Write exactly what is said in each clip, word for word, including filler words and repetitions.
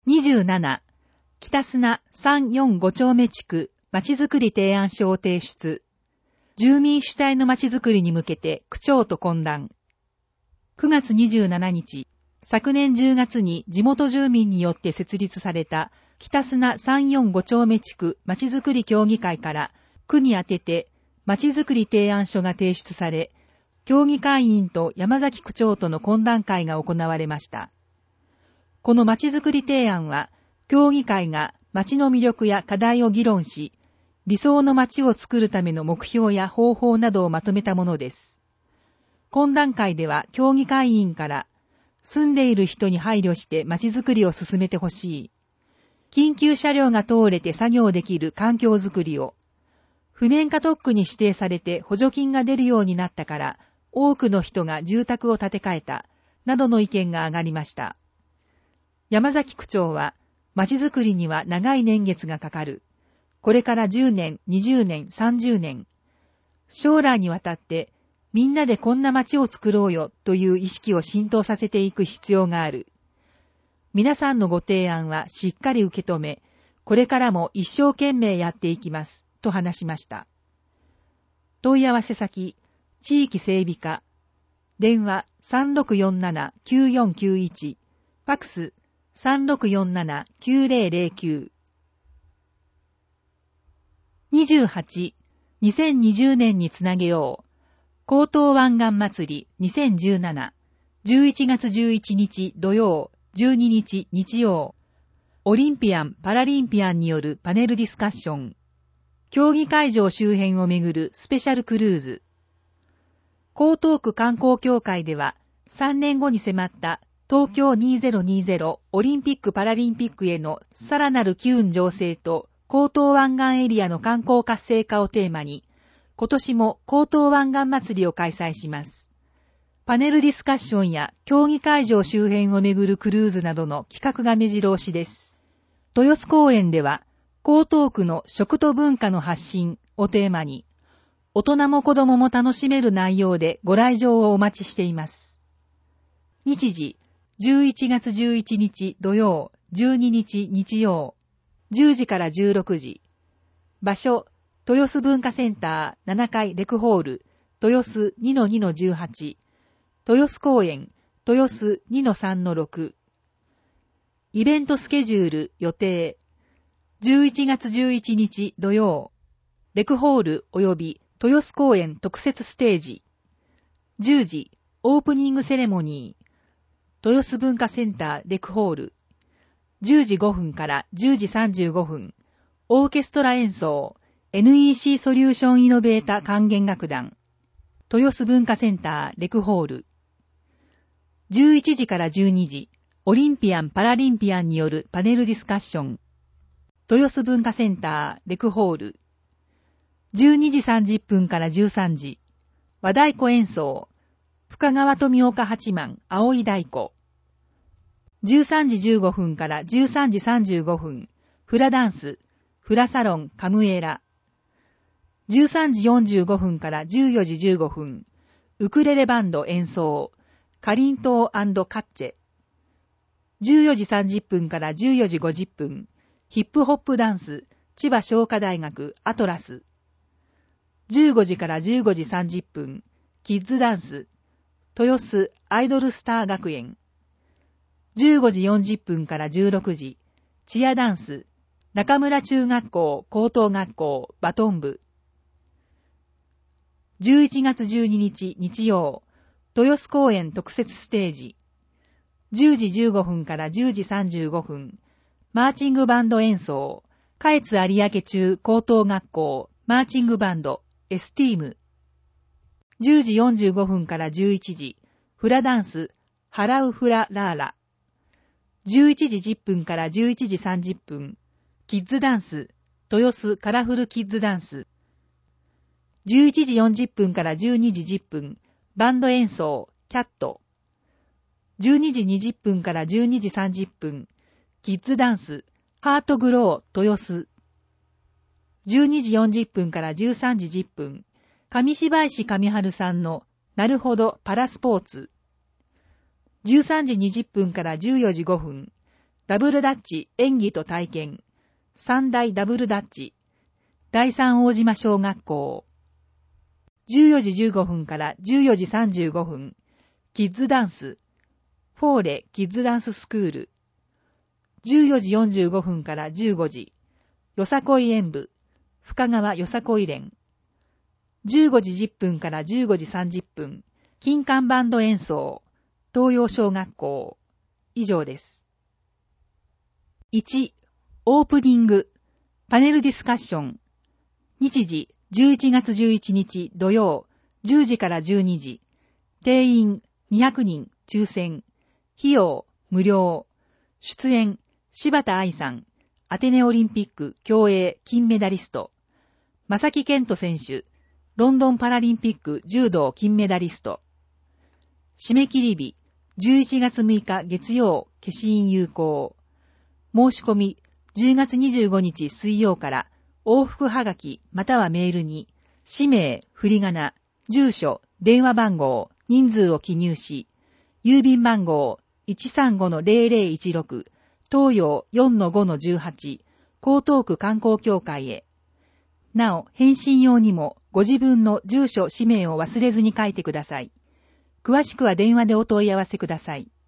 にじゅうなな、北砂さんよんご丁目地区まちづくり提案書を提出。住民主体のまちづくりに向けて区長と懇談。くがつにじゅうしちにち、昨年じゅうがつに地元住民によって設立された北砂さんよんご丁目地区まちづくり協議会から区に宛ててまちづくり提案書が提出され、協議会員と山崎区長との懇談会が行われました。このまちづくり提案は、協議会が町の魅力や課題を議論し、理想の町を作るための目標や方法などをまとめたものです。懇談会では協議会員から、住んでいる人に配慮して町づくりを進めてほしい。緊急車両が通れて作業できる環境づくりを。不燃化特区に指定されて補助金が出るようになったから、多くの人が住宅を建て替えた、などの意見が上がりました。山崎区長は、町づくりには長い年月がかかる。これからじゅうねん、にじゅうねん、さんじゅうねん。将来にわたって、みんなでこんな町を作ろうよという意識を浸透させていく必要がある。皆さんのご提案はしっかり受け止め、これからも一生懸命やっていきます、と話しました。問い合わせ先、地域整備課。電話 さんろくよんななきゅうよんきゅういち。ファックス さんろくよんななきゅうぜろぜろきゅう。にじゅうはち、にせんにじゅうねんにつなげよう。江東湾岸祭りにせんじゅうなな、じゅういちがつじゅういちにち土曜、じゅうににち日曜。オリンピアン・パラリンピアンによるパネルディスカッション。競技会場周辺をめぐるスペシャルクルーズ。江東区観光協会では、さんねんごに迫った東京にせんにじゅうオリンピック・パラリンピックへのさらなる機運醸成と江東湾岸エリアの観光活性化をテーマに、今年も江東湾岸祭りを開催します。パネルディスカッションや競技会場周辺をめぐるクルーズなどの企画が目白押しです。豊洲公園では、江東区の食と文化の発信をテーマに、大人も子供も楽しめる内容でご来場をお待ちしています。日時、じゅういちがつじゅういちにち土曜、じゅうににち日曜、じゅうじからじゅうろくじ。場所、豊洲文化センターななかいレクホール、豊洲 にのにのじゅうはち、豊洲公園、豊洲 にのさんのろく。イベントスケジュール予定。じゅういちがつじゅういちにち土曜、レクホール及び豊洲公園特設ステージ。じゅうじ、オープニングセレモニー。豊洲文化センターレクホール。じゅうじごふんからじゅうじさんじゅうごふん。オーケストラ演奏。エヌイーシー ソリューションイノベータ管弦楽団。豊洲文化センターレクホール。じゅういちじからじゅうにじ。オリンピアン・パラリンピアンによるパネルディスカッション。豊洲文化センターレクホール。じゅうにじさんじゅっぷんからじゅうさんじ。和太鼓演奏。深川富岡八幡、葵太鼓。じゅうさんじじゅうごふんからじゅうさんじさんじゅうごふん。フラダンス。フラサロン、カムエラ。じゅうさんじよんじゅうごふんからじゅうよじじゅうごふん。ウクレレバンド演奏。カリントー&カッチェ。じゅうよじさんじゅっぷんからじゅうよじごじゅっぷん。ヒップホップダンス。千葉商科大学アトラス。じゅうごじからじゅうごじさんじゅっぷん。キッズダンス。豊洲アイドルスター学園。じゅうごじよんじゅっぷんからじゅうろくじ。チアダンス。中村中学校高等学校バトン部。じゅういちがつじゅうににち日曜。豊洲公園特設ステージ。じゅうじじゅうごふんからじゅうじさんじゅうごふん。マーチングバンド演奏。下越有明中高等学校マーチングバンドエスティーム。じゅうじよんじゅうごふんからじゅういちじ。フラダンス。ハラウフララーラ。じゅういちじじゅっぷんからじゅういちじさんじゅっぷん。キッズダンス。豊洲カラフルキッズダンス。じゅういちじよんじゅっぷんからじゅうにじじゅっぷん。バンド演奏。キャット。じゅうにじにじゅっぷんからじゅうにじさんじゅっぷん。キッズダンス。ハートグロー豊洲。じゅうにじよんじゅっぷんからじゅうさんじじゅっぷん。上芝石上春さんのなるほどパラスポーツ。じゅうさんじにじゅっぷんからじゅうよじごふん。 ダブルダッチ演技と体験、三大ダブルダッチ、第三大島小学校。じゅうよじじゅうごふんからじゅうよじさんじゅうごふん、キッズダンス、フォーレキッズダンススクール。じゅうよじよんじゅうごふんからじゅうごじ、よさこい演舞、深川よさこい連。じゅうごじじゅっぷんからじゅうごじさんじゅっぷん、金管バンド演奏、東洋小学校。以上です。いち、オープニング、パネルディスカッション。日時、じゅういちがつじゅういちにち土曜、じゅうじからじゅうにじ。定員、にひゃくにん、抽選。費用、無料。出演、柴田愛さん、アテネオリンピック競泳金メダリスト。正木健人選手、ロンドンパラリンピック柔道金メダリスト。締め切り日、じゅういちがつむいか月曜、消印有効。申し込み、じゅうがつにじゅうごにち水曜から、往復はがきまたはメールに、氏名、振り仮名、住所、電話番号、人数を記入し、郵便番号 いちさんごのゼロゼロいちろく、東洋 よんのごのじゅうはち、江東区観光協会へ。なお、返信用にもご自分の住所、氏名を忘れずに書いてください。詳しくは電話でお問い合わせください。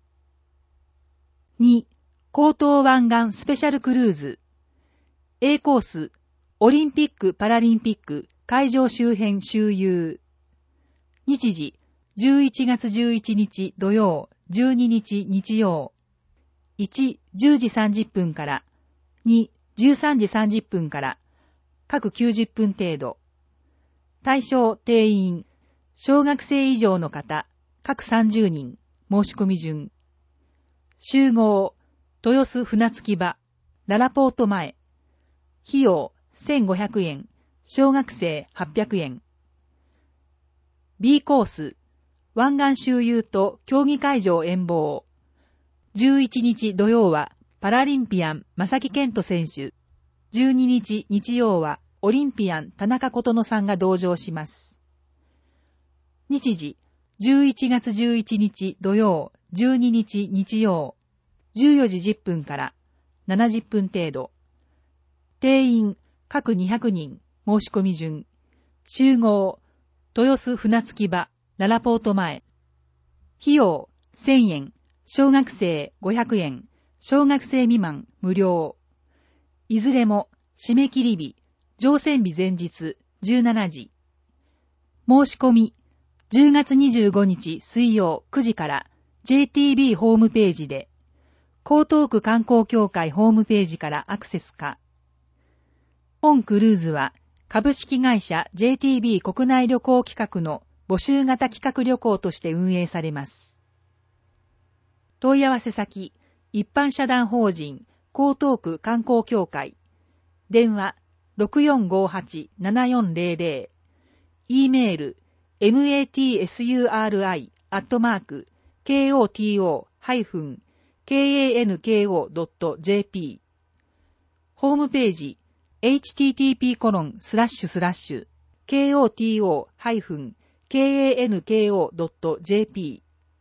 に、江東湾岸スペシャルクルーズ。A コース、オリンピック・パラリンピック会場周辺周遊。日時、じゅういちがつじゅういちにち土曜、じゅうににち日曜。いち、じゅうじさんじゅっぷんから。に、じゅうさんじさんじゅっぷんから。各きゅうじゅっぷん程度。対象定員。小学生以上の方、各さんじゅうにん、申し込み順。集合、豊洲船着き場、ララポート前。費用、せんごひゃくえん、小学生はっぴゃくえん。B コース、湾岸周遊と競技会場遠望。じゅういちにち土曜は、パラリンピアン正木健人選手。じゅうににち日曜は、オリンピアン田中琴乃さんが同乗します。日時、じゅういちがつじゅういちにち土曜、じゅうににち日曜、じゅうよじじゅっぷんからななじゅっぷん程度。定員、各にひゃくにん、申し込み順。集合、豊洲船着き場、ララポート前。費用、せんえん、小学生ごひゃくえん、小学生未満無料。いずれも、締め切り日、乗船日前日、じゅうしちじ。申し込み、じゅうがつにじゅうごにち水曜くじから ジェイティービー ホームページで、江東区観光協会ホームページからアクセスか。本クルーズは株式会社 ジェイティービー 国内旅行企画の募集型企画旅行として運営されます。問い合わせ先、一般社団法人江東区観光協会。電話 ろくよんごはち ななよんゼロゼロ。e メールマツスリ アットマーク ケーオーティーオー ケーエーエヌケーオー ドット ジェーピー。ホームページ エイチティーティーピーコロンスラッシュスラッシュ ケーオーティーオー ケーエーエヌケーオー ドット ジェーピ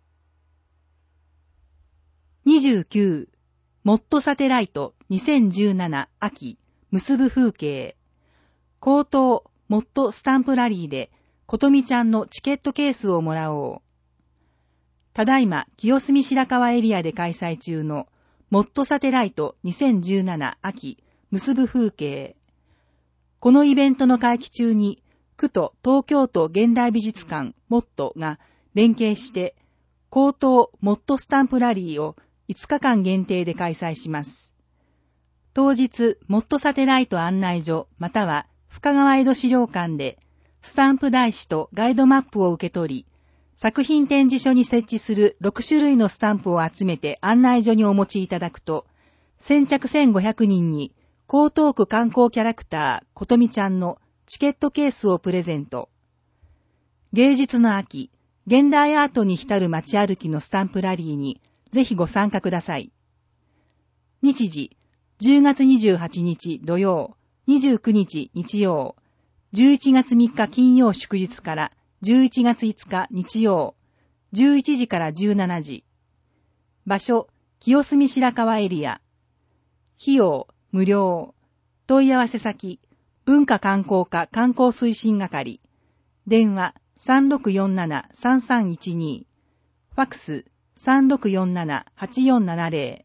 ー。にじゅうきゅう、モットサテライトにせんじゅうなな秋結ぶ風景。江東モットスタンプラリーでことみちゃんのチケットケースをもらおう。ただいま清澄白河エリアで開催中のモットサテライトにせんじゅうなな秋結ぶ風景。このイベントの会期中に区と東京都現代美術館モットが連携して江東モットスタンプラリーをいつかかん限定で開催します。当日モットサテライト案内所または深川江戸資料館でスタンプ台紙とガイドマップを受け取り、作品展示所に設置するろくしゅるいのスタンプを集めて案内所にお持ちいただくと、先着せんごひゃくにんに江東区観光キャラクターことみちゃんのチケットケースをプレゼント。芸術の秋、現代アートに浸る街歩きのスタンプラリーにぜひご参加ください。日時、じゅうがつにじゅうはちにち土曜、にじゅうくにち日曜、じゅういちがつみっか金曜祝日からじゅういちがついつか日曜、じゅういちじからじゅうしちじ。場所、 清澄白河エリア。費用、無料。問い合わせ先、文化観光課観光推進係。電話 さんろくよんななさんさんいちに。ファックス さんろくよんななはちよんななゼロ。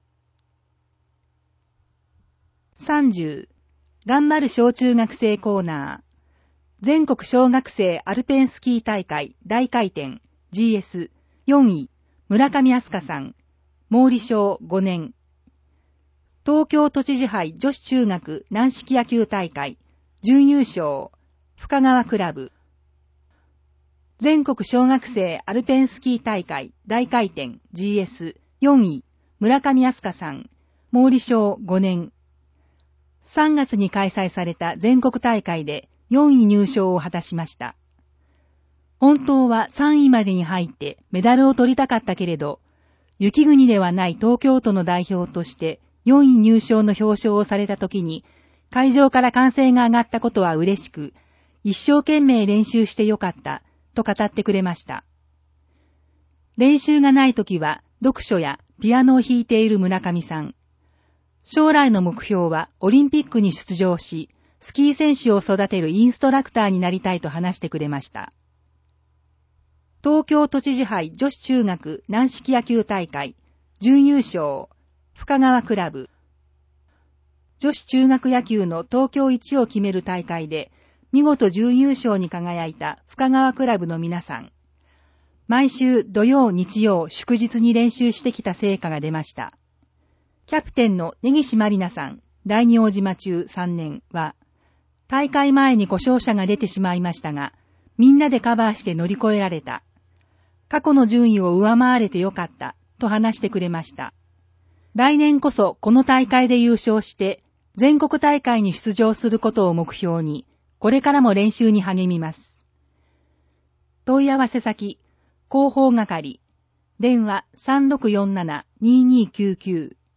さんじゅう。頑張る小中学生コーナー。全国小学生アルペンスキー大会大回転 ジーエスよん 位村上明日香さん。毛利小ごねん。東京都知事杯女子中学軟式野球大会準優勝深川クラブ。全国小学生アルペンスキー大会大回転 ジーエスよん 位村上明日香さん。毛利小ごねん。さんがつに開催された全国大会でよんい入賞を果たしました。本当はさんいまでに入ってメダルを取りたかったけれど、雪国ではない東京都の代表としてよんい入賞の表彰をされた時に、会場から歓声が上がったことは嬉しく、一生懸命練習してよかった、と語ってくれました。練習がない時は読書やピアノを弾いている村上さん。将来の目標はオリンピックに出場し、スキー選手を育てるインストラクターになりたいと話してくれました。東京都知事杯女子中学軟式野球大会準優勝深川クラブ。女子中学野球の東京一を決める大会で見事準優勝に輝いた深川クラブの皆さん。毎週土曜日曜祝日に練習してきた成果が出ました。キャプテンの根岸まりなさん、第二大島中さんねんは、大会前に故障者が出てしまいましたが、みんなでカバーして乗り越えられた。過去の順位を上回れてよかった、と話してくれました。来年こそこの大会で優勝して、全国大会に出場することを目標に、これからも練習に励みます。問い合わせ先、広報係、電話 さんろくよんななににきゅうきゅう。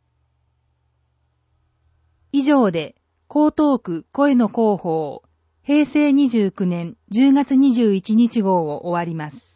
以上で、江東区声の広報、へいせいにじゅうきゅうねんじゅうがつにじゅういちにち号を終わります。